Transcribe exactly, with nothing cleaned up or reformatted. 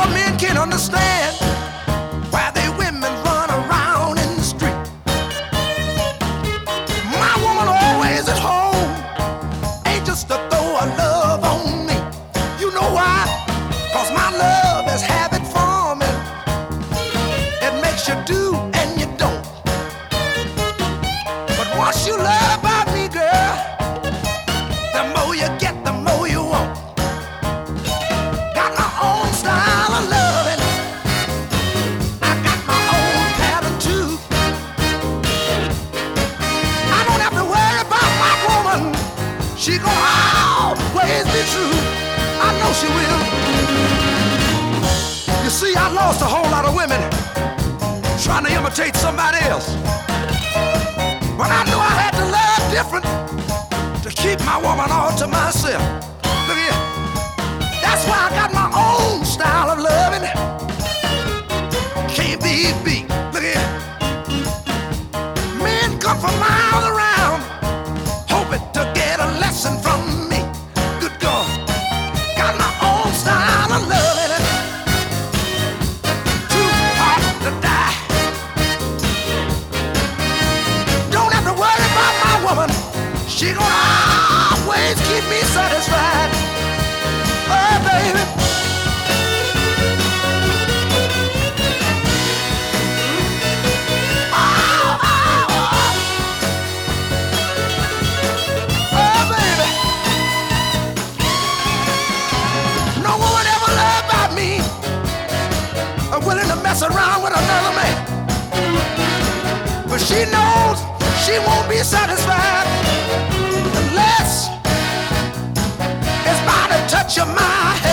of men can't understand why they women run around in the street. My woman always at home, ain't just to throw a love on me. You know why? Cause my love is habit forming. It makes you do and you don't. But once you love about me, girl, the more you get, the more you want. Got my own style of loving. I got my own pattern too. I don't have to worry about my woman. She gon' always be true. I know she will. You see, I lost a whole lot of women trying to imitate somebody else. But I knew I had to love different to keep my woman all to myself. Look here. That's why I got my own style of loving. Can't be beat. Look here. Men come from miles around, hoping to get a lesson from me. Good God. Got my own style of loving. Too hot to die. Don't have to worry about my woman. She gon' always keep me satisfied. Oh, baby. Oh, oh, oh. Oh, baby. No woman ever loved about me, or willing to mess around with another man. But she knows she won't be satisfied unless it's by the touch of my